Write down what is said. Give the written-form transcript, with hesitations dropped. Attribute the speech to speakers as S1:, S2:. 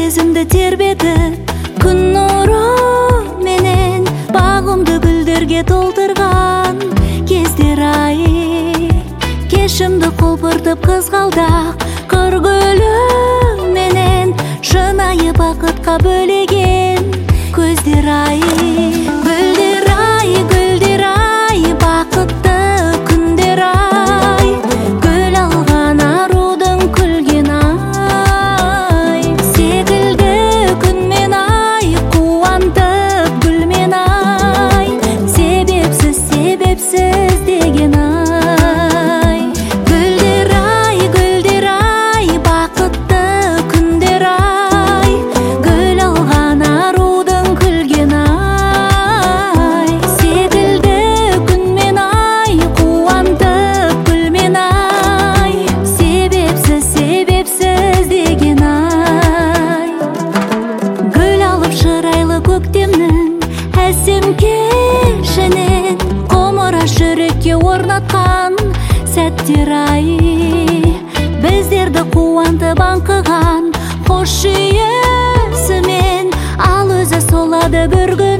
S1: сезімді тербетіп, күн нұры менен бағымды гүлдерге толтырған кездер ай. Кешімді құлпыртып қызғалдақ көргілі менен шынайы бақытқа бөлеген көздер ай. Гүлдер ай, бақытты күндер ай, гүл алған арудың күлген ай. Секілді күнмен ай, қуантып гүлмен ай, себепсіз деген ай. Гүлдер ай, бақытты күндер ай, гүл алған арудың күлген ай. Секілді күнмен ай, қуантып гүлмен ай, себепсіз деген ай. Гүл алып шырайлы көктемнің әсем кешінен құмыра жүрекке орнатқан сәттер ай. Біздерді қуантып аңқыған қош жүйесімен, ал өзі солады бір күн